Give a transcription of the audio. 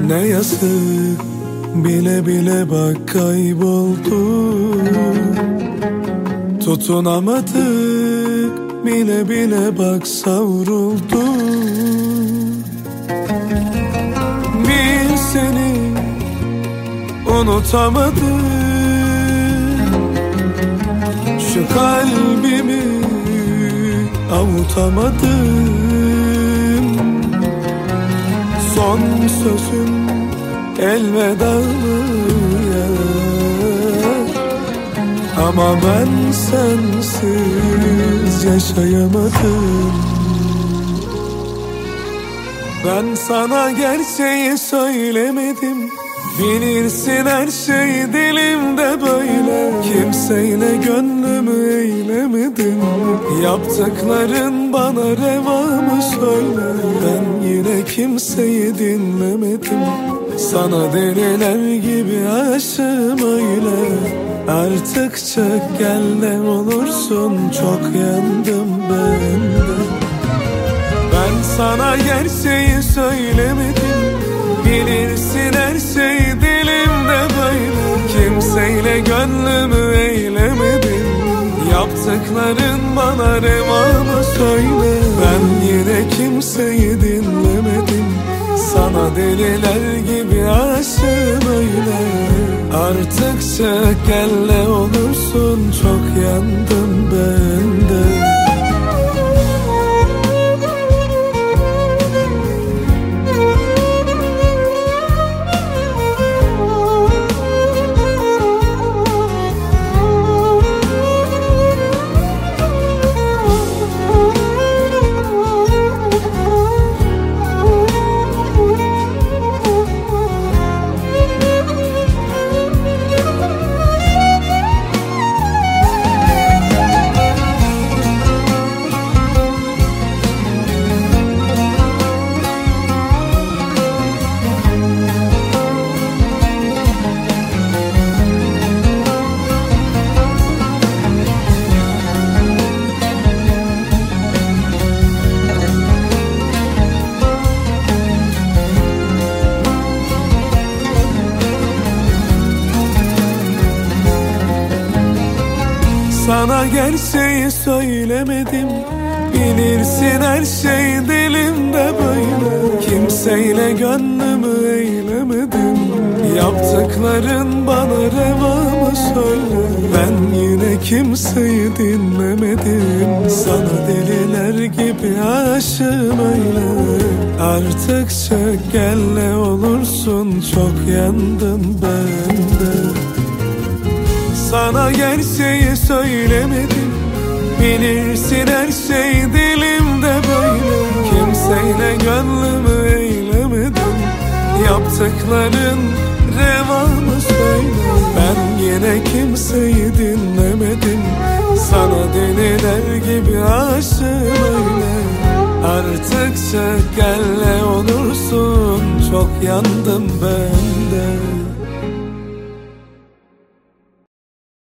Ne yazık, bile bile bak kayboldu. Tutunamadık, bile bile bak savruldu. Bir seni unutamadım, şu kalbimi avutamadım. Son sözüm elveda mı yar? Ama ben sensiz yaşayamadım. Ben sana gerçeği söylemedim, bilirsin her şey dilimde böyle. Kimseyle gönlümü eylemedim, yaptıkların bana reva mı söyle. Ben yine kimseyi dinlemedim, sana deliler gibi aşığım öyle. Artık çık gel ne olursun, çok yandım ben de. Ben sana gerçeği söylemedim, bilirsin her şey dilimde böyle. Kimseyle gönlümü eylemedim, yaptıkların bana reva mı söyle. Ben yine kimseyi dinlemedim, sana deliler gibi aşığım öyle. Artık çık gel ne olursun, çok yandım ben de. Sana gerçeği söylemedim, bilirsin her şey dilimde böyle. Kimseyle gönlümü eylemedim, yaptıkların bana reva mı söyle. Ben yine kimseyi dinlemedim, sana deliler gibi aşığım öyle. Artık çık gel ne olursun, çok yandım ben de. Sana gerçeği söylemedim, bilirsin her şey dilimde böyle. Kimseyle gönlümü eylemedim, yaptıkların reva mı söyle. Ben yine kimseyi dinlemedim, sana deliler gibi aşığım öyle. Artık çık gel ne olursun, çok yandım ben de.